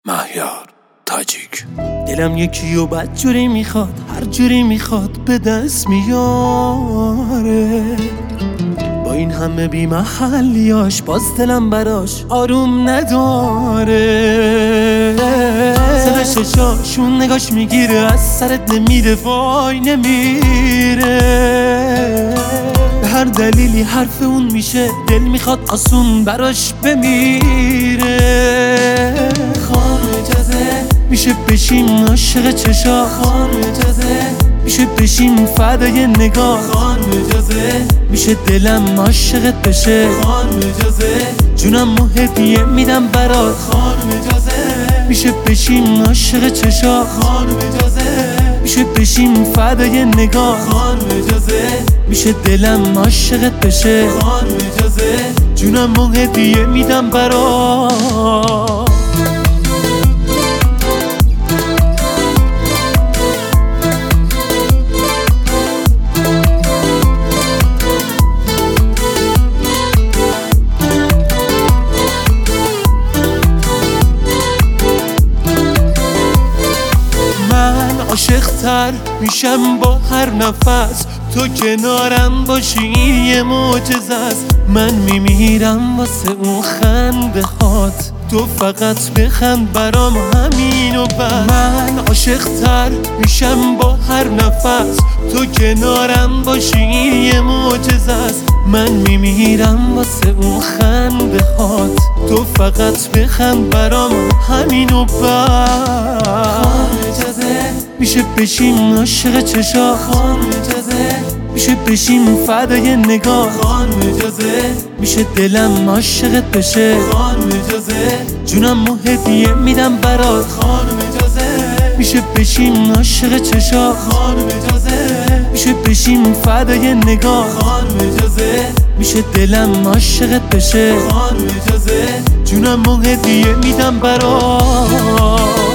مهیار تاجیک. دلم یکی و بد جوری میخواد، هر جوری میخواد به دست میاره. با این همه بی محلیاش باز دلم براش آروم نداره. صدا ششاشون نگاش میگیره، از سرت نمیره، وای نمیره. به هر دلیلی حرف اون میشه، دل میخواد آسون براش بمیره. خانم اجازه میشه بشیم عاشق چشا، خانم اجازه میشه بشیم فدای نگاه، خانم اجازه میشه دلم عاشقت بشه، خانم اجازه جونم و هدیه میدم برات، خانم اجازه میشه بشیم عاشق چشا، خانم اجازه میشه بشیم فدای نگاه، خانم اجازه میشه دلم عاشقت بشه، خانم اجازه جونم و هدیه میدم برات. عاشق‌تر میشم با هر نفس، تو کنارم باشی این یه معجزه است. من میمیرم واسه اون خنده هات، تو فقط بخند برام همین و بس. من عاشق‌تر میشم با هر نفس، تو کنارم باشی این یه معجزه است. من میمیرم واسه اون خنده هات، تو فقط بخند برام همین و بس. میشه بشیم عاشق چشا، خانم اجازه میشه بشیم فدای نگاه، خانم اجازه میشه دلم عاشقت بشه، خانم اجازه جونم و هدیه میدم برات، خانم اجازه میشه بشیم عاشق چشا، خانم اجازه میشه بشیم فدای نگاه، خانم اجازه میشه دلم عاشقت بشه، خانم اجازه جونم و هدیه میدم برات.